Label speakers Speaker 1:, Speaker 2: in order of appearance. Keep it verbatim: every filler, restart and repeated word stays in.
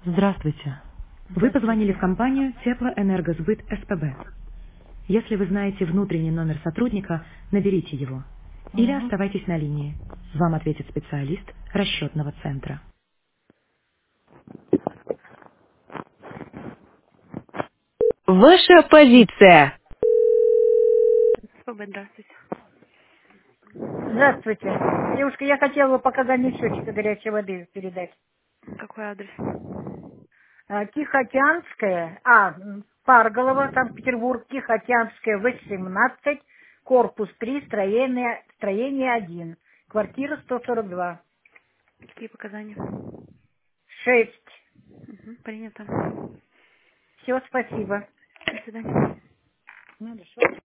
Speaker 1: Здравствуйте. Вы позвонили в
Speaker 2: Здравствуйте.
Speaker 1: компанию Теплоэнергосбыт СПБ. Если вы знаете внутренний номер сотрудника, наберите его. Или
Speaker 2: Мгм.
Speaker 1: оставайтесь на линии. Вам ответит специалист расчетного центра. Ваша позиция. СПБ, здравствуйте.
Speaker 2: Здравствуйте. Девушка, я хотела бы пока счетчика горячей воды передать.
Speaker 1: Какой адрес?
Speaker 2: А, Тихоокеанская, а, м, Парголова, Санкт-Петербург, Тихоокеанская, восемнадцать, корпус три, строение, строение один, квартира сто сорок два.
Speaker 1: Какие показания?
Speaker 2: шесть.
Speaker 1: Мгм, принято.
Speaker 2: Все, спасибо.
Speaker 1: До свидания.
Speaker 2: Надо, что